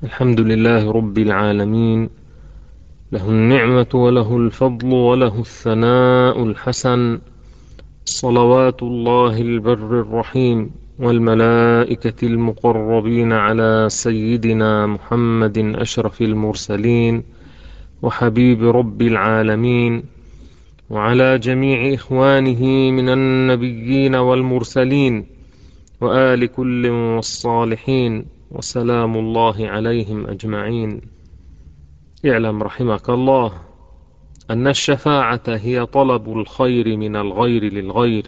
الحمد لله رب العالمين، له النعمة وله الفضل وله الثناء الحسن، صلوات الله البر الرحيم والملائكة المقربين على سيدنا محمد أشرف المرسلين وحبيب رب العالمين، وعلى جميع إخوانه من النبيين والمرسلين وآل كل والصالحين، وسلام الله عليهم أجمعين. اعلم رحمك الله أن الشفاعة هي طلب الخير من الغير للغير،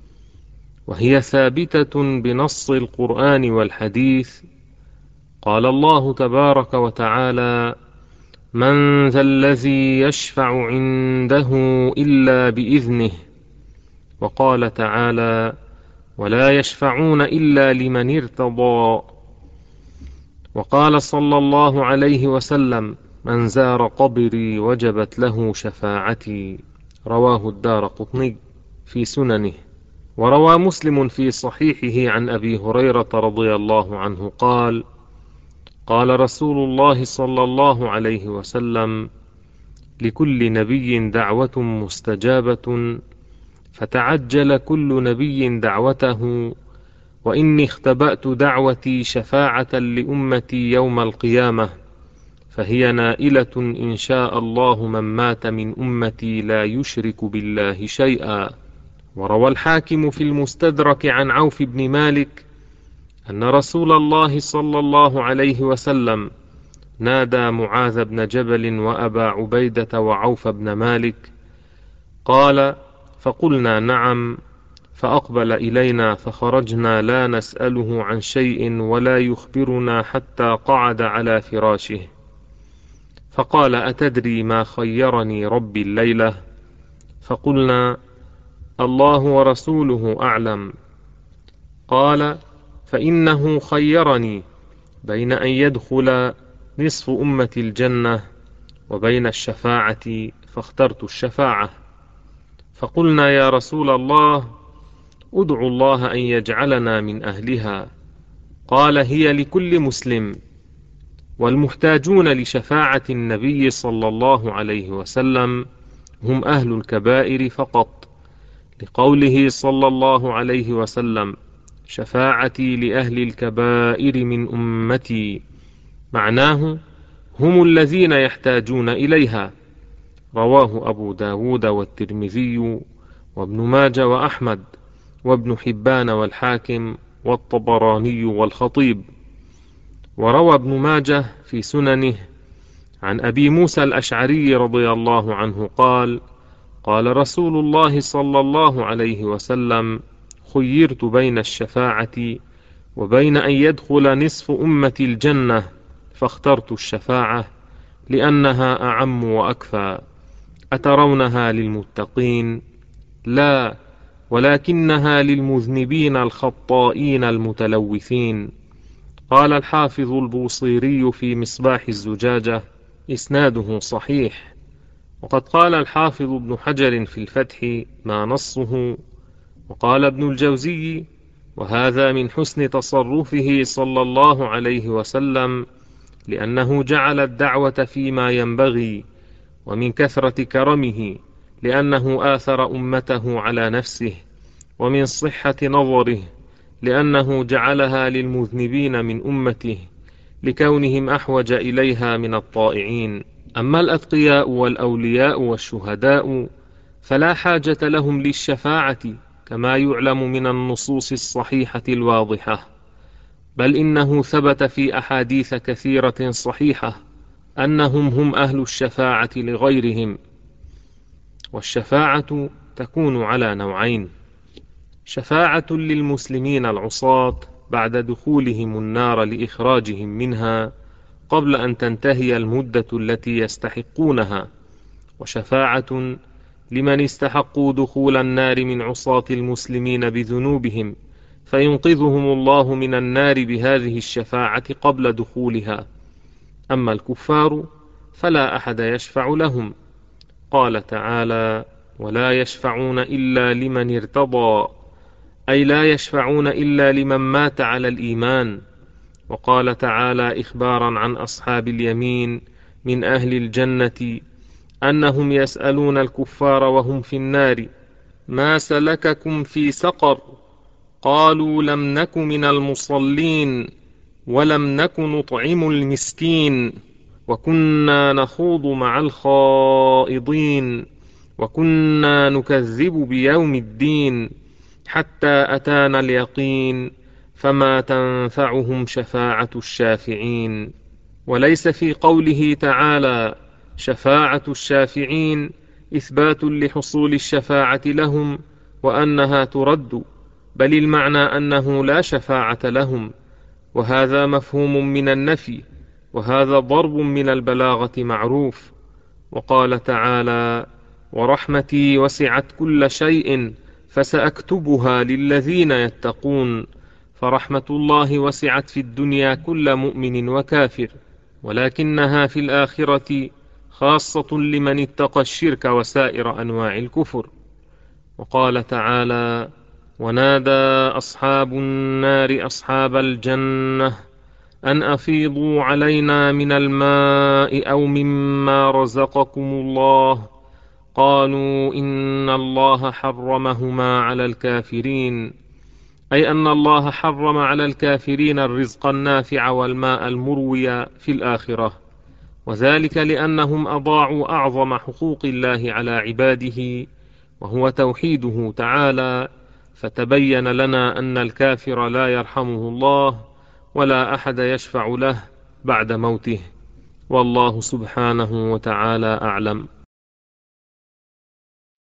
وهي ثابتة بنص القرآن والحديث. قال الله تبارك وتعالى: من ذا الذي يشفع عنده إلا بإذنه. وقال تعالى: ولا يشفعون إلا لمن ارتضى. وقال صلى الله عليه وسلم: من زار قبري وجبت له شفاعتي. رواه الدارقطني في سننه. وروى مسلم في صحيحه عن أبي هريرة رضي الله عنه قال: قال رسول الله صلى الله عليه وسلم: لكل نبي دعوة مستجابة، فتعجل كل نبي دعوته، وإني اختبأت دعوتي شفاعة لأمتي يوم القيامة، فهي نائلة إن شاء الله من مات من أمتي لا يشرك بالله شيئا. وروى الحاكم في المستدرك عن عوف بن مالك أن رسول الله صلى الله عليه وسلم نادى معاذ بن جبل وأبا عبيدة وعوف بن مالك، قال: فقلنا نعم، فأقبل إلينا فخرجنا لا نسأله عن شيء ولا يخبرنا حتى قعد على فراشه، فقال: أتدري ما خيرني ربي الليلة؟ فقلنا: الله ورسوله أعلم. قال: فإنه خيرني بين أن يدخل نصف أمة الجنة وبين الشفاعة، فاخترت الشفاعة. فقلنا: يا رسول الله، ادعو الله أن يجعلنا من أهلها. قال: هي لكل مسلم، والمحتاجون لشفاعة النبي صلى الله عليه وسلم هم أهل الكبائر فقط، لقوله صلى الله عليه وسلم: شفاعتي لأهل الكبائر من أمتي، معناه هم الذين يحتاجون إليها. رواه أبو داود والترمذي وابن ماجه وأحمد وابن حبان والحاكم والطبراني والخطيب. وروى ابن ماجه في سننه عن أبي موسى الأشعري رضي الله عنه قال: قال رسول الله صلى الله عليه وسلم: خيرت بين الشفاعة وبين أن يدخل نصف أمة الجنة، فاخترت الشفاعة لأنها أعم وأكفى. أترونها للمتقين؟ لا، ولكنها للمذنبين الخطائين المتلوثين. قال الحافظ البوصيري في مصباح الزجاجة: إسناده صحيح. وقد قال الحافظ ابن حجر في الفتح ما نصه. وقال ابن الجوزي: وهذا من حسن تصرفه صلى الله عليه وسلم، لأنه جعل الدعوة فيما ينبغي، ومن كثرة كرمه لأنه آثر أمته على نفسه، ومن صحة نظره لأنه جعلها للمذنبين من أمته لكونهم أحوج إليها من الطائعين. أما الأتقياء والأولياء والشهداء فلا حاجة لهم للشفاعة كما يعلم من النصوص الصحيحة الواضحة، بل إنه ثبت في أحاديث كثيرة صحيحة أنهم هم أهل الشفاعة لغيرهم. والشفاعة تكون على نوعين: شفاعة للمسلمين العصاة بعد دخولهم النار لإخراجهم منها قبل أن تنتهي المدة التي يستحقونها، وشفاعة لمن استحقوا دخول النار من عصاة المسلمين بذنوبهم، فينقذهم الله من النار بهذه الشفاعة قبل دخولها. أما الكفار فلا أحد يشفع لهم. قال تعالى: ولا يشفعون إلا لمن ارتضى، أي لا يشفعون إلا لمن مات على الإيمان، وقال تعالى إخبارا عن أصحاب اليمين من أهل الجنة أنهم يسألون الكفار وهم في النار: ما سلككم في سقر؟ قالوا: لم نك من المصلين، ولم نك نطعم المسكين، وكنا نخوض مع الخائضين، وكنا نكذب بيوم الدين حتى أتانا اليقين، فما تنفعهم شفاعة الشافعين. وليس في قوله تعالى شفاعة الشافعين إثبات لحصول الشفاعة لهم وأنها ترد، بل المعنى أنه لا شفاعة لهم، وهذا مفهوم من النفي، وهذا ضرب من البلاغة معروف. وقال تعالى: ورحمتي وسعت كل شيء فسأكتبها للذين يتقون. فرحمة الله وسعت في الدنيا كل مؤمن وكافر، ولكنها في الآخرة خاصة لمن اتقى الشرك وسائر أنواع الكفر. وقال تعالى: ونادى أصحاب النار أصحاب الجنة أن أفيضوا علينا من الماء أو مما رزقكم الله، قالوا إن الله حرمهما على الكافرين، أي أن الله حرم على الكافرين الرزق النافع والماء المروي في الآخرة، وذلك لأنهم أضاعوا أعظم حقوق الله على عباده وهو توحيده تعالى، فتبين لنا أن الكافر لا يرحمه الله ولا أحد يشفع له بعد موته. والله سبحانه وتعالى أعلم.